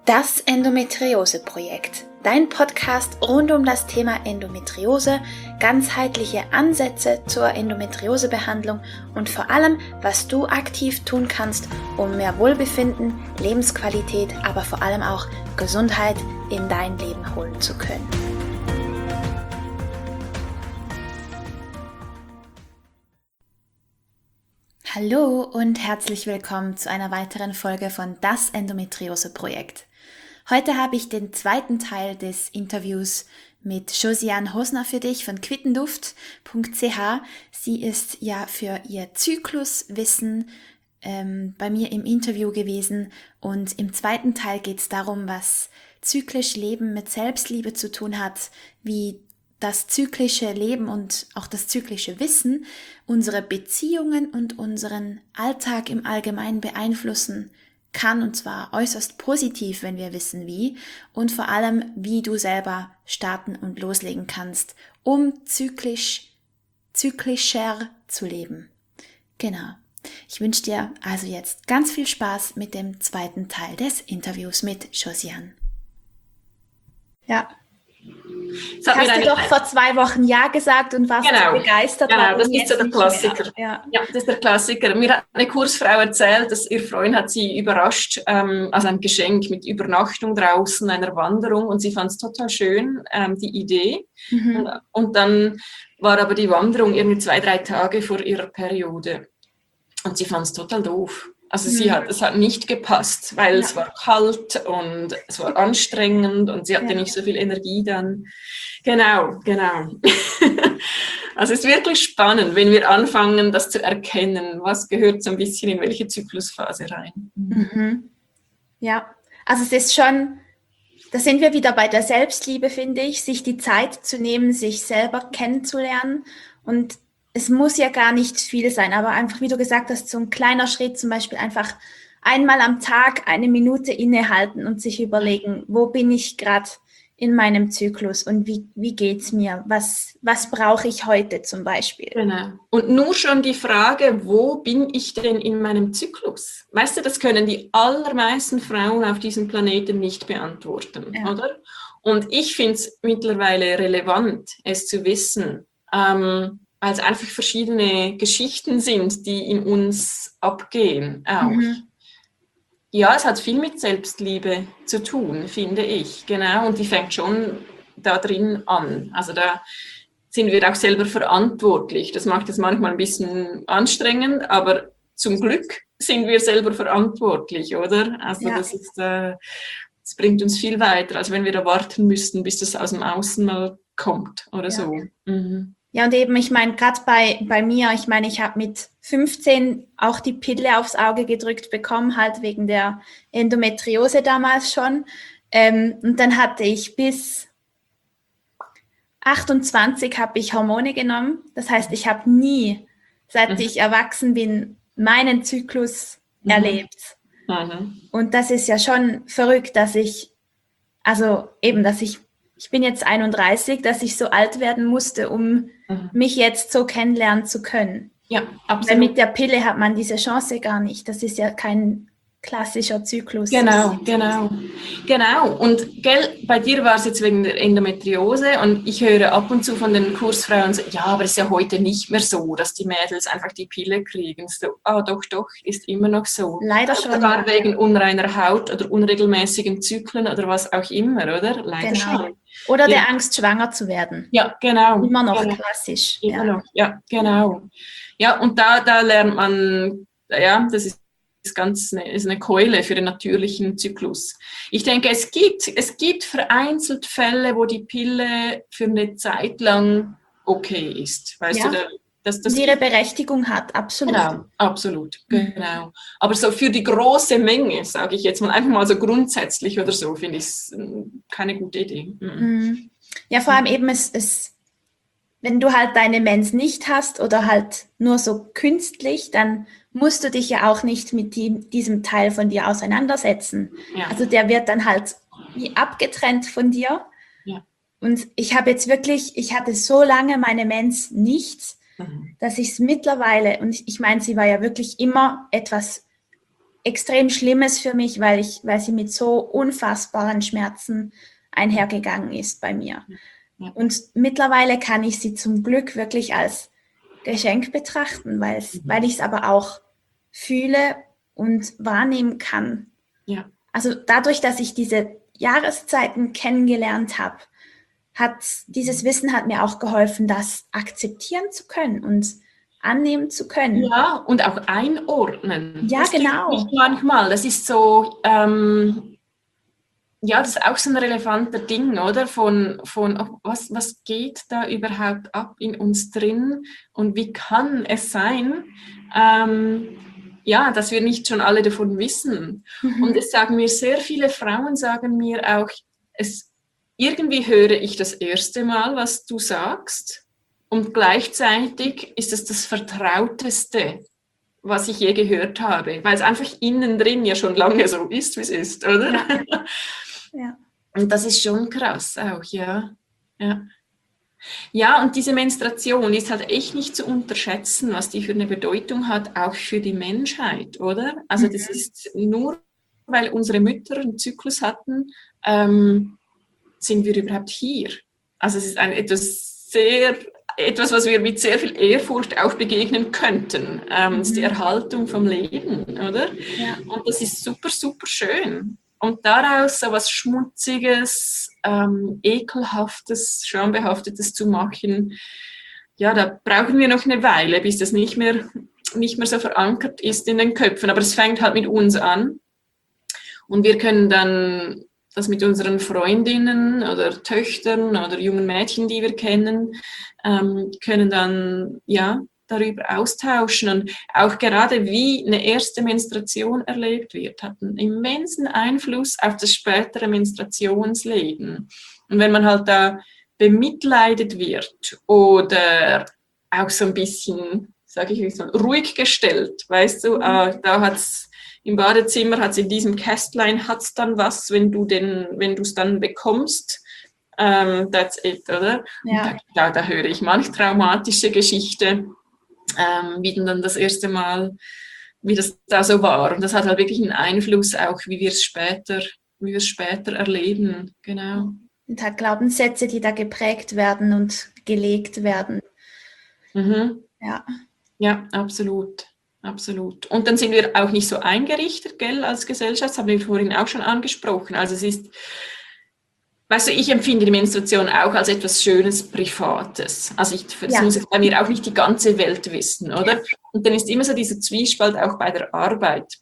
Das Endometriose-Projekt, dein Podcast rund um das Thema Endometriose, ganzheitliche Ansätze zur Endometriosebehandlung und vor allem, was du aktiv tun kannst, um mehr Wohlbefinden, Lebensqualität, aber vor allem auch Gesundheit in dein Leben holen zu können. Hallo und herzlich willkommen zu einer weiteren Folge von Das Endometriose-Projekt. Heute habe ich den zweiten Teil des Interviews mit Josiane Hosner für dich von quittenduft.ch. Sie ist ja für ihr Zykluswissen bei mir im Interview gewesen und im zweiten Teil geht es darum, was zyklisch Leben mit Selbstliebe zu tun hat, wie das zyklische Leben und auch das zyklische Wissen unsere Beziehungen und unseren Alltag im Allgemeinen beeinflussen kann, und zwar äußerst positiv, wenn wir wissen wie, und vor allem, wie du selber starten und loslegen kannst, um zyklischer zu leben. Genau. Ich wünsche dir also jetzt ganz viel Spaß mit dem zweiten Teil des Interviews mit Josiane. Ja. Hast du doch vor 2 Wochen Ja gesagt und warst so begeistert. Genau, das ist so der Klassiker. Ja, das ist der Klassiker. Mir hat eine Kursfrau erzählt, dass ihr Freund hat sie überrascht, also ein Geschenk mit Übernachtung draußen, einer Wanderung, und sie fand es total schön, die Idee. Mhm. Und dann war aber die Wanderung irgendwie 2-3 Tage vor ihrer Periode und sie fand es total doof. Also es hat nicht gepasst, weil es war kalt und es war anstrengend und sie hatte nicht so viel Energie dann. Genau. Also es ist wirklich spannend, wenn wir anfangen, das zu erkennen, was gehört so ein bisschen in welche Zyklusphase rein. Mhm. Ja, also es ist schon, da sind wir wieder bei der Selbstliebe, finde ich, sich die Zeit zu nehmen, sich selber kennenzulernen, und es muss ja gar nicht viel sein, aber einfach, wie du gesagt hast, so ein kleiner Schritt, zum Beispiel einfach einmal am Tag 1 Minute innehalten und sich überlegen, wo bin ich gerade in meinem Zyklus und wie geht's mir? Was brauche ich heute zum Beispiel? Genau. Und nur schon die Frage, wo bin ich denn in meinem Zyklus? Weißt du, das können die allermeisten Frauen auf diesem Planeten nicht beantworten, oder? Und ich finde es mittlerweile relevant, es zu wissen, weil es einfach verschiedene Geschichten sind, die in uns abgehen auch. Mhm. Ja, es hat viel mit Selbstliebe zu tun, finde ich, genau, und die fängt schon da drin an. Also da sind wir auch selber verantwortlich. Das macht es manchmal ein bisschen anstrengend, aber zum Glück sind wir selber verantwortlich, oder? Also das bringt uns viel weiter, als wenn wir da warten müssten, bis das aus dem Außen mal kommt oder so. Mhm. Ja, und eben, ich meine, gerade bei mir, ich meine, ich habe mit 15 auch die Pille aufs Auge gedrückt bekommen, halt wegen der Endometriose damals schon. Und dann hatte ich bis 28 habe ich Hormone genommen. Das heißt, ich habe nie, seit ich erwachsen bin, meinen Zyklus erlebt. Mhm. Und das ist ja schon verrückt, dass ich bin jetzt 31, dass ich so alt werden musste, um mich jetzt so kennenlernen zu können. Ja, absolut. Weil mit der Pille hat man diese Chance gar nicht. Das ist ja kein klassischer Zyklus. Genau. Und bei dir war es jetzt wegen der Endometriose, und ich höre ab und zu von den Kursfrauen so, ja, aber es ist ja heute nicht mehr so, dass die Mädels einfach die Pille kriegen. So, doch, ist immer noch so. Leider schon. Sogar wegen unreiner Haut oder unregelmäßigen Zyklen oder was auch immer, oder? Leider schon. Oder der Angst, schwanger zu werden. Ja, genau. Immer noch klassisch. Immer noch, ja, genau. Ja, und da lernt man, das ist eine Keule für den natürlichen Zyklus. Ich denke, es gibt vereinzelt Fälle, wo die Pille für eine Zeit lang okay ist. Weißt du, dass ihre Berechtigung hat, absolut. Genau, absolut, genau. Aber so für die große Menge, sage ich jetzt mal, einfach mal so grundsätzlich oder so, finde ich es keine gute Idee. Mhm. Ja, vor allem eben, wenn du halt deine Mens nicht hast oder halt nur so künstlich, dann musst du dich ja auch nicht mit diesem Teil von dir auseinandersetzen. Ja. Also der wird dann halt wie abgetrennt von dir. Ja. Und ich hatte so lange meine Mens nicht, dass ich es mittlerweile, und ich meine, sie war ja wirklich immer etwas extrem Schlimmes für mich, weil sie mit so unfassbaren Schmerzen einhergegangen ist bei mir. Ja. Und mittlerweile kann ich sie zum Glück wirklich als Geschenk betrachten, weil ich es aber auch fühle und wahrnehmen kann. Ja. Also dadurch, dass ich diese Jahreszeiten kennengelernt habe, dieses Wissen hat mir auch geholfen, das akzeptieren zu können und annehmen zu können. Ja, und auch einordnen. Ja, das genau. Nicht manchmal, das ist so, ja, das ist auch so ein relevanter Ding, oder? Von was geht da überhaupt ab in uns drin und wie kann es sein, ja, dass wir nicht schon alle davon wissen. Und es sagen mir sehr viele Frauen, sagen mir auch, irgendwie höre ich das erste Mal, was du sagst. Und gleichzeitig ist es das Vertrauteste, was ich je gehört habe, weil es einfach innen drin ja schon lange so ist, wie es ist, oder? Ja. Ja. Und das ist schon krass auch, ja. Ja. Ja, und diese Menstruation ist halt echt nicht zu unterschätzen, was die für eine Bedeutung hat, auch für die Menschheit, oder? Also das ist nur, weil unsere Mütter einen Zyklus hatten, sind wir überhaupt hier. Also es ist etwas, was wir mit sehr viel Ehrfurcht auch begegnen könnten. Das ist die Erhaltung vom Leben, oder? Ja. Und das ist super, super schön. Und daraus so was Schmutziges, Ekelhaftes, Schambehaftetes zu machen, ja, da brauchen wir noch eine Weile, bis das nicht mehr so verankert ist in den Köpfen. Aber es fängt halt mit uns an. Und wir können dann das mit unseren Freundinnen oder Töchtern oder jungen Mädchen, die wir kennen, können dann ja darüber austauschen. Und auch gerade wie eine erste Menstruation erlebt wird, hat einen immensen Einfluss auf das spätere Menstruationsleben. Und wenn man halt da bemitleidet wird oder auch so ein bisschen, sage ich mal, ruhig gestellt, weißt du, da hat's im Badezimmer, hat's in diesem Kästlein, hat's dann was, wenn du es dann bekommst, that's it, oder? Ja. Da höre ich manch traumatische Geschichte, wie dann das erste Mal, wie das da so war. Und das hat halt wirklich einen Einfluss auch, wie wir es später erleben, genau. Und hat Glaubenssätze, die da geprägt werden und gelegt werden. Ja. Ja, absolut. Absolut. Und dann sind wir auch nicht so eingerichtet, gell, als Gesellschaft, das haben wir vorhin auch schon angesprochen. Also es ist, weißt du, ich empfinde die Menstruation auch als etwas Schönes, Privates. Also das muss jetzt bei mir auch nicht die ganze Welt wissen, oder? Und dann ist immer so dieser Zwiespalt auch bei der Arbeit.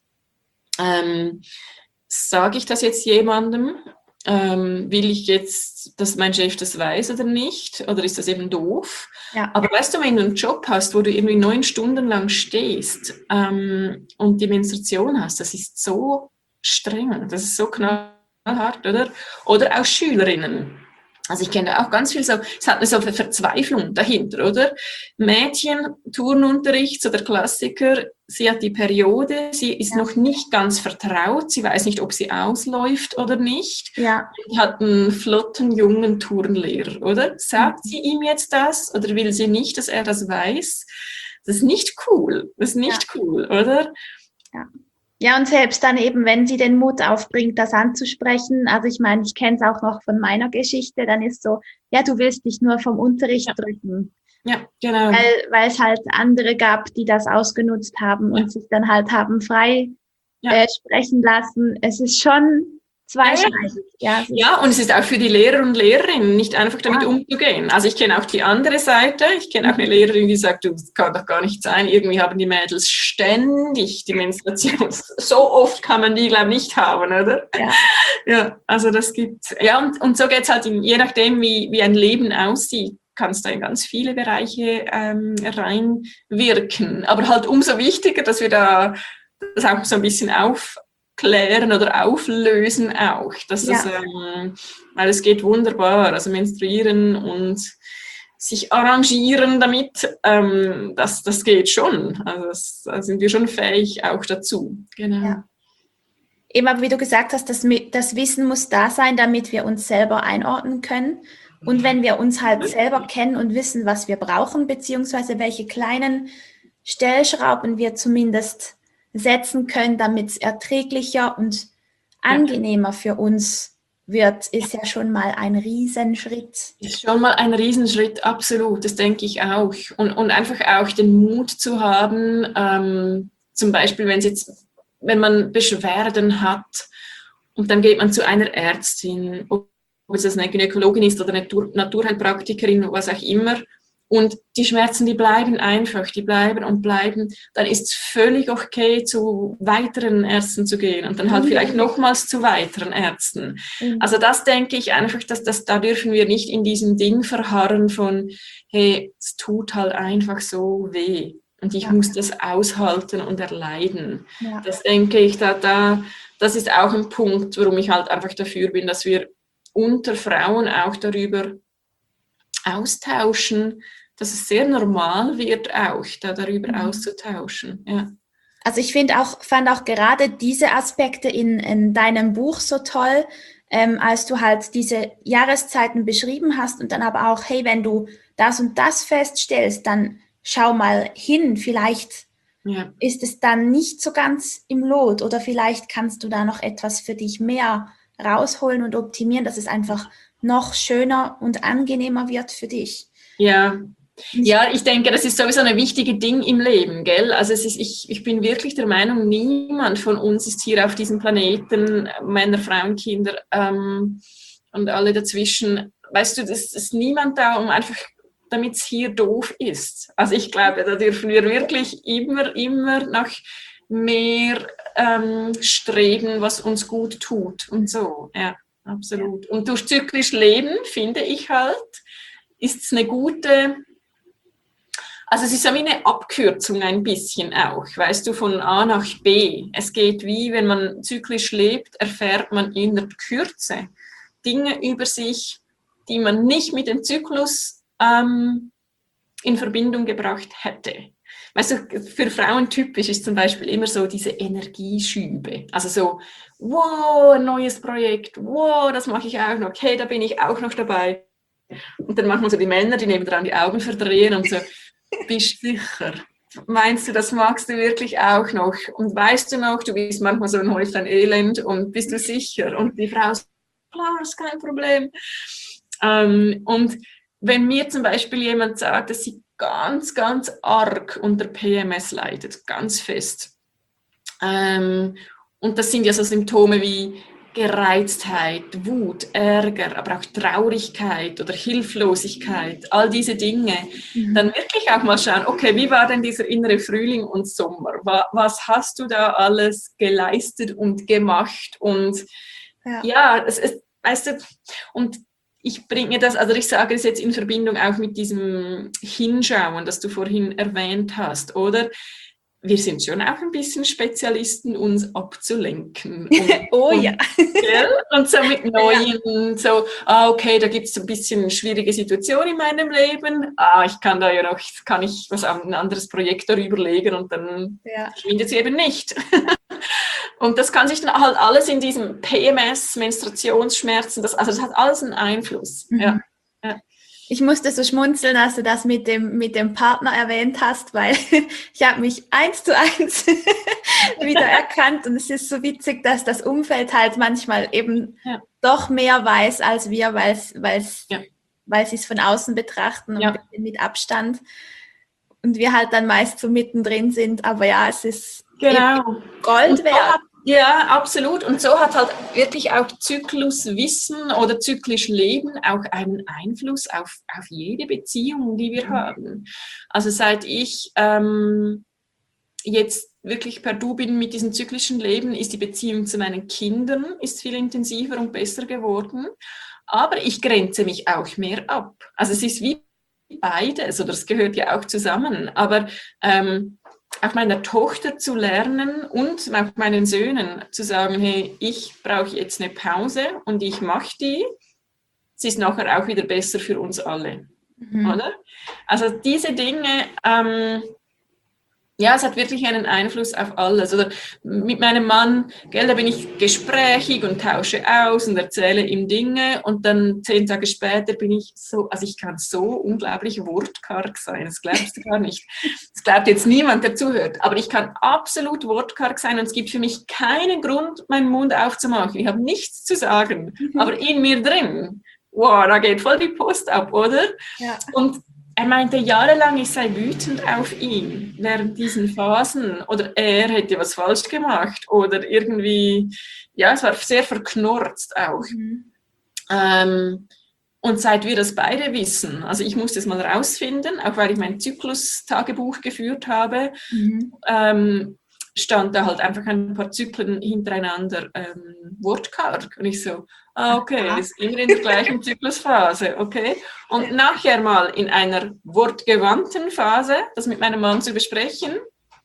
Sage ich das jetzt jemandem? Will ich jetzt, dass mein Chef das weiß oder nicht? Oder ist das eben doof? Ja. Aber weißt du, wenn du einen Job hast, wo du irgendwie 9 Stunden lang stehst und die Menstruation hast, das ist so streng, das ist so knallhart, oder? Oder auch Schülerinnen. Also ich kenne auch ganz viel so, es hat eine so eine Verzweiflung dahinter, oder? Mädchen, Turnunterricht, so der Klassiker, sie hat die Periode, sie ist noch nicht ganz vertraut, sie weiß nicht, ob sie ausläuft oder nicht. Ja. Sie hat einen flotten, jungen Turnlehrer, oder? Sagt sie ihm jetzt das oder will sie nicht, dass er das weiß? Das ist nicht cool, cool, oder? Ja. Ja, und selbst dann eben, wenn sie den Mut aufbringt, das anzusprechen, also ich meine, ich kenne es auch noch von meiner Geschichte, dann ist so, ja, du willst dich nur vom Unterricht drücken. Ja, genau. Weil es halt andere gab, die das ausgenutzt haben und sich dann halt haben frei sprechen lassen. Es ist schon zweischneidig. Ja, und es ist auch für die Lehrer und Lehrerinnen nicht einfach damit umzugehen. Also ich kenne auch die andere Seite. Ich kenne auch eine Lehrerin, die sagt, das kann doch gar nicht sein. Irgendwie haben die Mädels ständig die Menstruation. So oft kann man die, glaube ich, nicht haben, oder? Ja, also das gibt's. Ja, und so geht's halt, je nachdem, wie ein Leben aussieht, kannst du in ganz viele Bereiche reinwirken. Aber halt umso wichtiger, dass wir da das auch so ein bisschen aufklären oder auflösen auch. Dass das, weil es geht wunderbar. Also menstruieren und sich arrangieren damit, das geht schon. Also da sind wir schon fähig auch dazu. Genau. Ja. Eben, aber wie du gesagt hast, das Wissen muss da sein, damit wir uns selber einordnen können. Und wenn wir uns halt selber kennen und wissen, was wir brauchen, beziehungsweise welche kleinen Stellschrauben wir zumindest setzen können, damit es erträglicher und angenehmer für uns wird, ist ja schon mal ein Riesenschritt. Ist schon mal ein Riesenschritt, absolut, das denke ich auch. Und einfach auch den Mut zu haben, zum Beispiel, wenn man Beschwerden hat und dann geht man zu einer Ärztin, ob es eine Gynäkologin ist oder eine Naturheilpraktikerin, was auch immer, und die Schmerzen, die bleiben einfach, die bleiben und bleiben, dann ist es völlig okay, zu weiteren Ärzten zu gehen und dann halt vielleicht nochmals zu weiteren Ärzten. Also das denke ich einfach, dass da dürfen wir nicht in diesem Ding verharren von, hey, es tut halt einfach so weh und ich muss das aushalten und erleiden. Ja. Das denke ich, das ist auch ein Punkt, warum ich halt einfach dafür bin, dass wir unter Frauen auch darüber austauschen, dass es sehr normal wird, auch darüber auszutauschen. Ja. Also ich fand auch gerade diese Aspekte in deinem Buch so toll, als du halt diese Jahreszeiten beschrieben hast und dann aber auch, hey, wenn du das und das feststellst, dann schau mal hin, vielleicht ist es dann nicht so ganz im Lot oder vielleicht kannst du da noch etwas für dich mehr rausholen und optimieren, dass es einfach noch schöner und angenehmer wird für dich. Ja, ich denke, das ist sowieso ein wichtiges Ding im Leben, gell? Also ich bin wirklich der Meinung, niemand von uns ist hier auf diesem Planeten, Männer, Frauen, Kinder und alle dazwischen, weißt du, das ist niemand da, um einfach, damit es hier doof ist. Also ich glaube, da dürfen wir wirklich immer nach mehr streben, was uns gut tut und so, ja, absolut. Und durch zyklisch Leben, finde ich halt, ist es eine gute, also es ist ja wie eine Abkürzung ein bisschen auch, weißt du, von A nach B. Es geht wie, wenn man zyklisch lebt, erfährt man in der Kürze Dinge über sich, die man nicht mit dem Zyklus in Verbindung gebracht hätte. Weißt du, für Frauen typisch ist zum Beispiel immer so diese Energieschübe. Also so, wow, ein neues Projekt, wow, das mache ich auch noch, hey, da bin ich auch noch dabei. Und dann manchmal so die Männer, die nebendran die Augen verdrehen und so, bist du sicher? Meinst du, das magst du wirklich auch noch? Und weißt du noch, du bist manchmal so ein Häuflein Elend und bist du sicher? Und die Frau sagt, klar, ist kein Problem. Und wenn mir zum Beispiel jemand sagt, dass sie ganz, ganz arg unter PMS leidet, ganz fest, und das sind ja so Symptome wie Gereiztheit, Wut, Ärger, aber auch Traurigkeit oder Hilflosigkeit, all diese Dinge, dann wirklich auch mal schauen, okay, wie war denn dieser innere Frühling und Sommer? Was hast du da alles geleistet und gemacht? Und es ist, weißt du, und ich bringe das, also ich sage es jetzt in Verbindung auch mit diesem Hinschauen, das du vorhin erwähnt hast, oder? Wir sind schon auch ein bisschen Spezialisten, uns abzulenken. Und so mit neuen, okay, da gibt es ein bisschen eine schwierige Situation in meinem Leben. Ich kann da ja noch, kann ich ein anderes Projekt darüber legen und dann verschwindet sie eben nicht. Und das kann sich dann halt alles in diesem PMS, Menstruationsschmerzen, das hat alles einen Einfluss. Ja. Ich musste so schmunzeln, als du das mit dem Partner erwähnt hast, weil ich habe mich 1:1 wieder erkannt und es ist so witzig, dass das Umfeld halt manchmal eben doch mehr weiß als wir, weil sie es von außen betrachten und mit Abstand und wir halt dann meist so mittendrin sind, aber es ist Gold wert. Ja, absolut. Und so hat halt wirklich auch Zykluswissen oder zyklisch Leben auch einen Einfluss auf jede Beziehung, die wir haben. Also seit ich jetzt wirklich per Du bin mit diesem zyklischen Leben, ist die Beziehung zu meinen Kindern ist viel intensiver und besser geworden. Aber ich grenze mich auch mehr ab. Also es ist wie beides, oder es gehört ja auch zusammen. Aber auch meiner Tochter zu lernen und auch meinen Söhnen zu sagen, hey, ich brauche jetzt eine Pause und ich mache die. Es ist nachher auch wieder besser für uns alle. Oder? Also diese Dinge Ja, es hat wirklich einen Einfluss auf alles. Oder mit meinem Mann, gell, da bin ich gesprächig und tausche aus und erzähle ihm Dinge und dann 10 Tage später bin ich so, also ich kann so unglaublich wortkarg sein, das glaubst du gar nicht. Das glaubt jetzt niemand, der zuhört, aber ich kann absolut wortkarg sein und es gibt für mich keinen Grund, meinen Mund aufzumachen. Ich habe nichts zu sagen, aber in mir drin, wow, da geht voll die Post ab, oder? Ja. Und er meinte jahrelang, ich sei wütend auf ihn während diesen Phasen oder er hätte was falsch gemacht oder irgendwie, ja, es war sehr verknurzt auch. Und seit wir das beide wissen, also ich musste es mal rausfinden, auch weil ich mein Zyklus-Tagebuch geführt habe, stand da halt einfach ein paar Zyklen hintereinander wortkarg. Und ich so, okay, ist immer in der gleichen Zyklusphase, okay. Und nachher mal in einer wortgewandten Phase, das mit meinem Mann zu besprechen.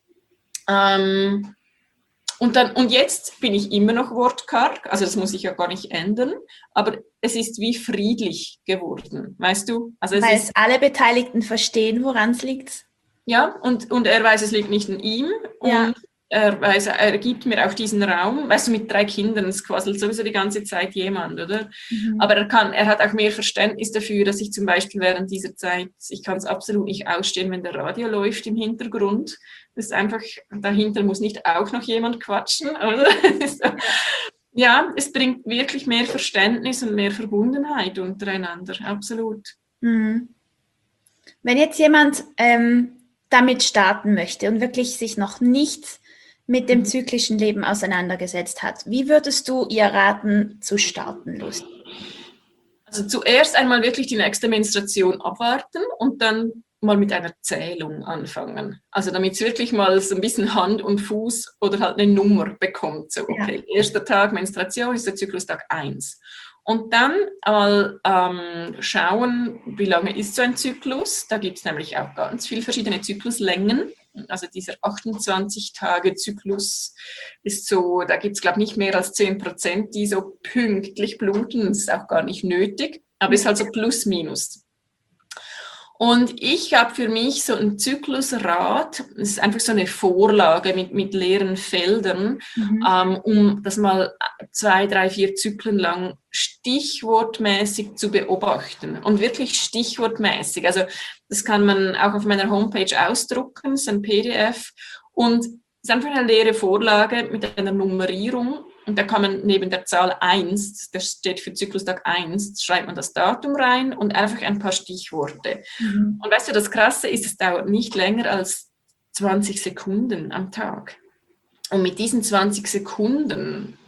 Und jetzt bin ich immer noch wortkarg, also das muss ich ja gar nicht ändern, aber es ist wie friedlich geworden, weißt du? Also weil es alle Beteiligten verstehen, woran es liegt. Ja, und er weiß, es liegt nicht an ihm und er weiß, er gibt mir auch diesen Raum, weißt du, mit 3 Kindern, es quasselt sowieso die ganze Zeit jemand, oder? Aber er hat auch mehr Verständnis dafür, dass ich zum Beispiel während dieser Zeit, ich kann es absolut nicht ausstehen, wenn der Radio läuft im Hintergrund. Das ist einfach, dahinter muss nicht auch noch jemand quatschen, oder? Ja, es bringt wirklich mehr Verständnis und mehr Verbundenheit untereinander, absolut. Wenn jetzt jemand damit starten möchte und wirklich sich noch nicht mit dem zyklischen Leben auseinandergesetzt hat, wie würdest du ihr raten, zu starten, Lucy? Also zuerst einmal wirklich die nächste Menstruation abwarten und dann mal mit einer Zählung anfangen. Also damit es wirklich mal so ein bisschen Hand und Fuß oder halt eine Nummer bekommt. So, okay, erster Tag Menstruation ist der Zyklustag 1. Und dann mal schauen, wie lange ist so ein Zyklus. Da gibt es nämlich auch ganz viele verschiedene Zykluslängen. Also dieser 28-Tage-Zyklus ist so, da gibt es, glaube ich, nicht mehr als 10%, die so pünktlich bluten. Das ist auch gar nicht nötig, aber ist halt so plus minus. Und ich habe für mich so ein Zyklusrad, das ist einfach so eine Vorlage mit leeren Feldern, um das mal 2, 3, 4 Zyklen lang stichwortmäßig zu beobachten. Und wirklich stichwortmäßig. Also das kann man auch auf meiner Homepage ausdrucken, das ist ein PDF. Und es ist einfach eine leere Vorlage mit einer Nummerierung. Und da kann man neben der Zahl 1, das steht für Zyklustag 1, schreibt man das Datum rein und einfach ein paar Stichworte. Und weißt du, das Krasse ist, es dauert nicht länger als 20 Sekunden am Tag. Und mit diesen 20 Sekunden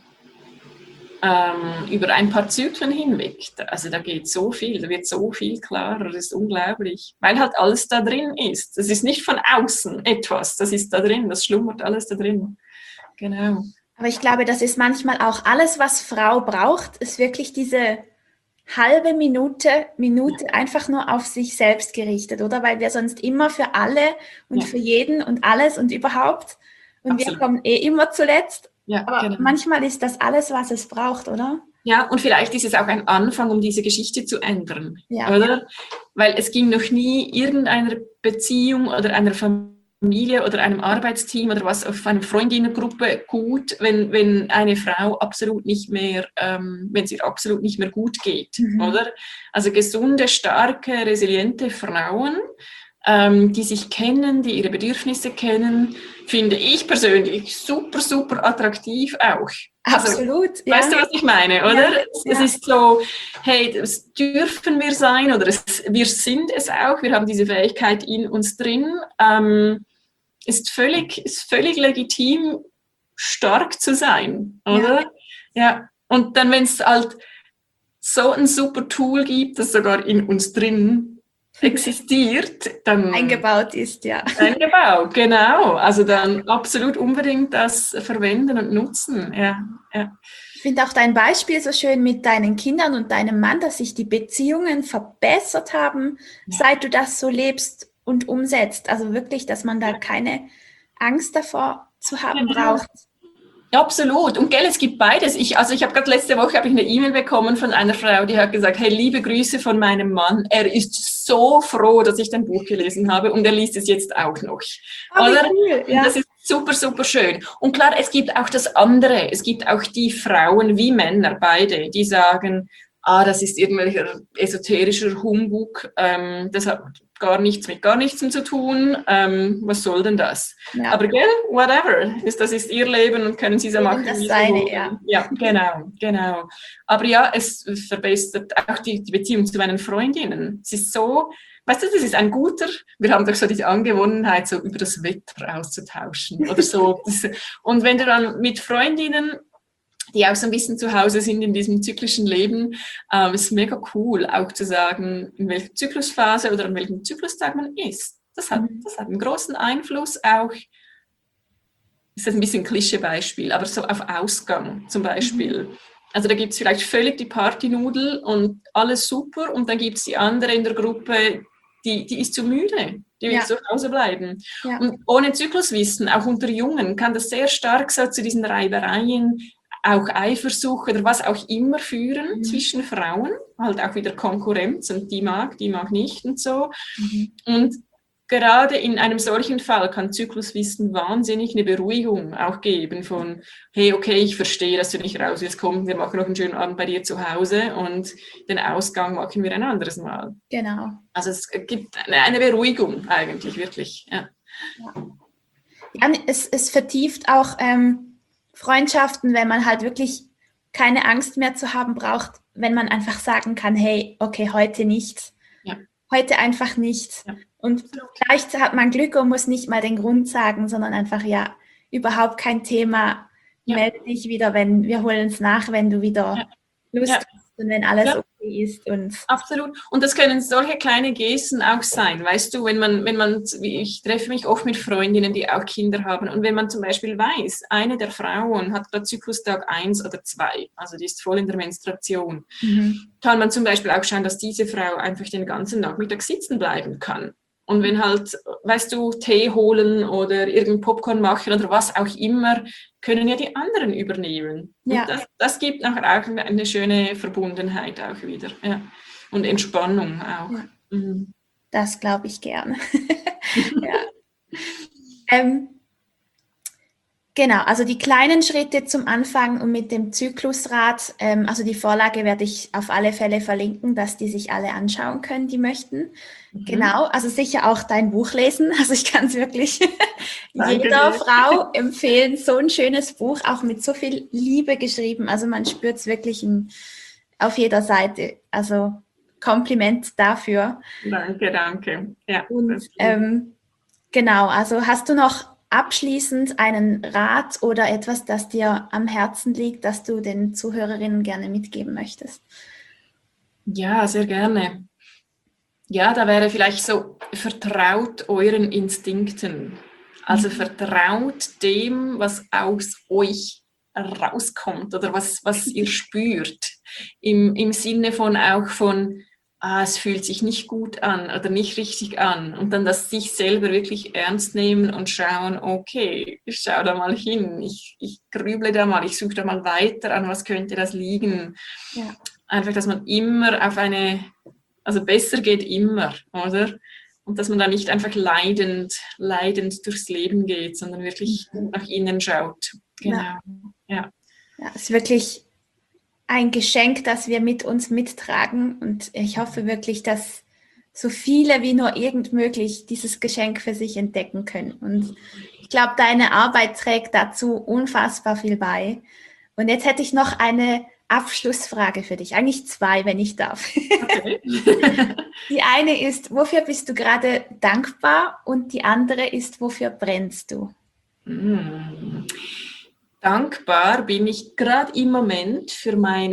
über ein paar Zyklen hinweg, also da geht so viel, da wird so viel klarer, das ist unglaublich, weil halt alles da drin ist. Das ist nicht von außen etwas, das ist da drin, das schlummert alles da drin. Genau. Aber ich glaube, das ist manchmal auch alles, was Frau braucht, ist wirklich diese halbe Minute einfach nur auf sich selbst gerichtet, oder? Weil wir sonst immer für alle und für jeden und alles und überhaupt und Absolut. wir kommen immer zuletzt. Ja, aber genau. manchmal ist das alles, was es braucht, oder? Ja, und vielleicht ist es auch ein Anfang, um diese Geschichte zu ändern, Ja. oder? Weil es ging noch nie irgendeiner Beziehung oder einer Familie oder einem Arbeitsteam oder was auf einer Freundinnengruppe gut, wenn eine Frau absolut nicht mehr, wenn es ihr absolut nicht mehr gut geht, oder? Also gesunde, starke, resiliente Frauen, die sich kennen, die ihre Bedürfnisse kennen, finde ich persönlich super, super attraktiv auch. Absolut. Also, weißt du, was ich meine, oder? Ja, es ist so, hey, das dürfen wir sein oder wir sind es auch, wir haben diese Fähigkeit in uns drin. Ist völlig legitim, stark zu sein, oder? Ja. Und dann, wenn es halt so ein super Tool gibt, das sogar in uns drin existiert, dann eingebaut ist, ja. Eingebaut, genau. Also dann absolut unbedingt das verwenden und nutzen, ja. Ich finde auch dein Beispiel so schön mit deinen Kindern und deinem Mann, dass sich die Beziehungen verbessert haben, seit du das so lebst und umsetzt. Also wirklich, dass man da keine Angst davor zu haben braucht. Ja, absolut. Und gell, es gibt beides. Ich habe gerade letzte Woche eine E-Mail bekommen von einer Frau, die hat gesagt, hey, liebe Grüße von meinem Mann. Er ist so froh, dass ich dein Buch gelesen habe und er liest es jetzt auch noch. Oh, wie Oder? cool, ja. Und das ist super, super schön. Und klar, es gibt auch das andere. Es gibt auch die Frauen wie Männer, beide, die sagen, das ist irgendwelcher esoterischer Humbug, das hat gar nichts mit gar nichts zu tun, was soll denn das? Ja. Aber gell, whatever, das ist ihr Leben und können sie so machen, wie sie wollen. Ja, genau. Aber ja, es verbessert auch die Beziehung zu meinen Freundinnen. Es ist so, weißt du, das ist ein guter, wir haben doch so diese Angewohnheit, so über das Wetter auszutauschen oder so. Und wenn du dann mit Freundinnen, die auch so ein bisschen zu Hause sind in diesem zyklischen Leben, ist mega cool, auch zu sagen, in welcher Zyklusphase oder an welchem Zyklustag man ist. Das hat einen großen Einfluss auch, das ist ein bisschen ein Klischeebeispiel, aber so auf Ausgang zum Beispiel. Also da gibt es vielleicht völlig die Partynudel und alles super und dann gibt es die andere in der Gruppe, die ist zu müde, die will zu Hause bleiben. Ja. Und ohne Zykluswissen, auch unter Jungen, kann das sehr stark so zu diesen Reibereien, auch Eifersucht oder was auch immer führen zwischen Frauen, halt auch wieder Konkurrenz und die mag nicht und so. Und gerade in einem solchen Fall kann Zykluswissen wahnsinnig eine Beruhigung auch geben von, hey, okay, ich verstehe, dass du nicht raus willst, komm, wir machen noch einen schönen Abend bei dir zu Hause und den Ausgang machen wir ein anderes Mal. Genau. Also es gibt eine Beruhigung eigentlich, wirklich. Ja, es vertieft auch Freundschaften, wenn man halt wirklich keine Angst mehr zu haben braucht, wenn man einfach sagen kann, hey, okay, heute nicht. Ja. Heute einfach nicht. Ja. Und vielleicht hat man Glück und muss nicht mal den Grund sagen, sondern einfach, ja, überhaupt kein Thema. Ja. Melde dich wieder, wir holen es nach, wenn du wieder Lust hast und wenn alles okay ist. Und absolut. Und das können solche kleine Gesten auch sein. Weißt du, wenn man, ich treffe mich oft mit Freundinnen, die auch Kinder haben. Und wenn man zum Beispiel weiß, eine der Frauen hat gerade Zyklustag 1 oder 2, also die ist voll in der Menstruation, kann man zum Beispiel auch schauen, dass diese Frau einfach den ganzen Nachmittag sitzen bleiben kann. Und wenn halt, weißt du, Tee holen oder irgendein Popcorn machen oder was auch immer, können ja die anderen übernehmen. Ja. Und das gibt nachher auch eine schöne Verbundenheit auch wieder. Ja. Und Entspannung auch. Ja. Das glaube ich gerne. Genau, also die kleinen Schritte zum Anfang und mit dem Zyklusrat, also die Vorlage werde ich auf alle Fälle verlinken, dass die sich alle anschauen können, die möchten. Genau, also sicher auch dein Buch lesen. Also ich kann es wirklich jeder Frau empfehlen. So ein schönes Buch, auch mit so viel Liebe geschrieben. Also man spürt es wirklich auf jeder Seite. Also Kompliment dafür. Danke. Ja, und genau, also hast du noch abschließend einen Rat oder etwas, das dir am Herzen liegt, das du den Zuhörerinnen gerne mitgeben möchtest? Ja, sehr gerne. Ja, da wäre vielleicht so, vertraut euren Instinkten. Also vertraut dem, was aus euch rauskommt oder was ihr spürt. Im Sinne von auch von, es fühlt sich nicht gut an oder nicht richtig an. Und dann das sich selber wirklich ernst nehmen und schauen, okay, ich schaue da mal hin, ich grüble da mal, ich suche da mal weiter an, was könnte das liegen. Ja. Einfach, dass man immer also besser geht immer, oder? Und dass man da nicht einfach leidend durchs Leben geht, sondern wirklich nach innen schaut. Genau. Ja, es ist wirklich ein Geschenk, das wir mit uns mittragen. Und ich hoffe wirklich, dass so viele wie nur irgend möglich dieses Geschenk für sich entdecken können. Und ich glaube, deine Arbeit trägt dazu unfassbar viel bei. Und jetzt hätte ich noch eine Abschlussfrage für dich. Eigentlich 2, wenn ich darf. Okay. Die eine ist, wofür bist du gerade dankbar? Und die andere ist, wofür brennst du? Dankbar bin ich gerade im Moment für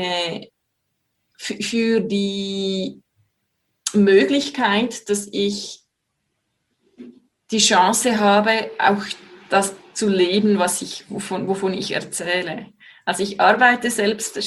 die Möglichkeit, dass ich die Chance habe, auch das zu leben, wovon ich erzähle. Also ich arbeite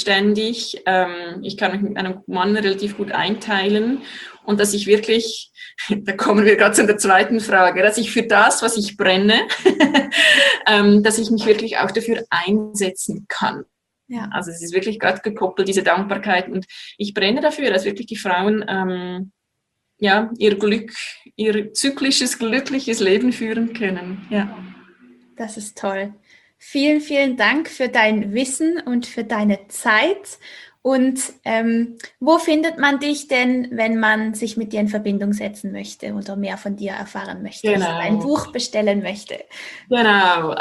selbstständig, ich kann mich mit meinem Mann relativ gut einteilen und dass ich wirklich da kommen wir gerade zu der zweiten Frage, dass ich für das, was ich brenne, dass ich mich wirklich auch dafür einsetzen kann. Ja. Also es ist wirklich gerade gekoppelt, diese Dankbarkeit. Und ich brenne dafür, dass wirklich die Frauen ihr Glück, ihr zyklisches, glückliches Leben führen können. Ja. Das ist toll. Vielen, vielen Dank für dein Wissen und für deine Zeit. Und wo findet man dich denn, wenn man sich mit dir in Verbindung setzen möchte oder mehr von dir erfahren möchte, genau. Ein Buch bestellen möchte? Genau.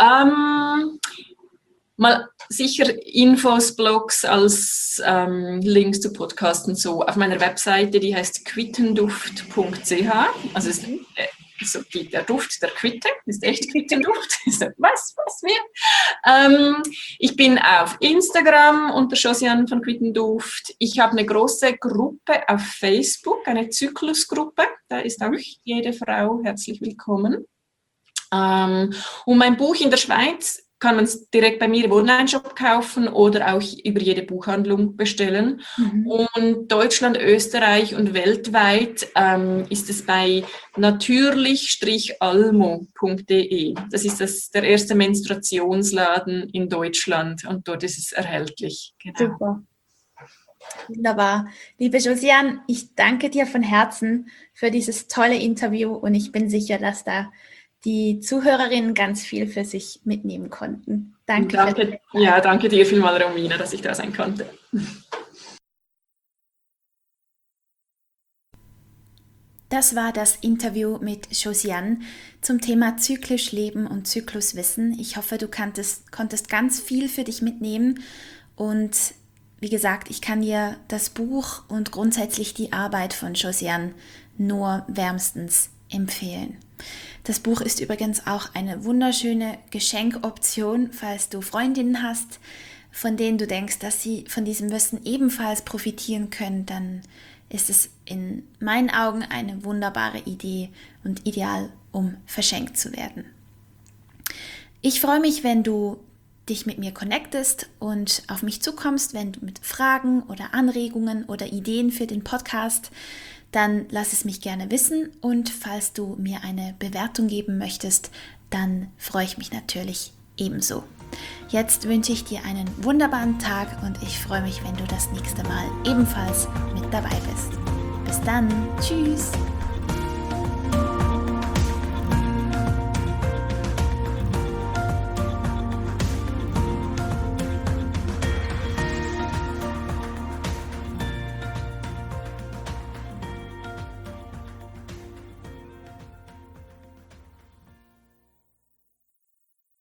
Mal sicher Infos, Blogs als Links zu Podcasten so auf meiner Webseite, die heißt quittenduft.ch. Also so der Duft der Quitte, ist echt Quittenduft. Was wir? Ich bin auf Instagram unter Josiane von Quittenduft. Ich habe eine große Gruppe auf Facebook, eine Zyklusgruppe. Da ist auch jede Frau herzlich willkommen. Und mein Buch in der Schweiz kann man es direkt bei mir im Online-Shop kaufen oder auch über jede Buchhandlung bestellen. Und Deutschland, Österreich und weltweit ist es bei natürlich-almo.de. Das ist der erste Menstruationsladen in Deutschland und dort ist es erhältlich. Genau. Super. Wunderbar. Liebe Josiane, ich danke dir von Herzen für dieses tolle Interview und ich bin sicher, dass da die Zuhörerinnen ganz viel für sich mitnehmen konnten. Danke. Ja, danke dir vielmals, Romina, dass ich da sein konnte. Das war das Interview mit Josiane zum Thema zyklisch Leben und Zykluswissen. Ich hoffe, du konntest ganz viel für dich mitnehmen und wie gesagt, ich kann dir das Buch und grundsätzlich die Arbeit von Josiane nur wärmstens empfehlen. Das Buch ist übrigens auch eine wunderschöne Geschenkoption, falls du Freundinnen hast, von denen du denkst, dass sie von diesem Wissen ebenfalls profitieren können, dann ist es in meinen Augen eine wunderbare Idee und ideal, um verschenkt zu werden. Ich freue mich, wenn du dich mit mir connectest und auf mich zukommst, wenn du mit Fragen oder Anregungen oder Ideen für den Podcast, dann lass es mich gerne wissen und falls du mir eine Bewertung geben möchtest, dann freue ich mich natürlich ebenso. Jetzt wünsche ich dir einen wunderbaren Tag und ich freue mich, wenn du das nächste Mal ebenfalls mit dabei bist. Bis dann, tschüss!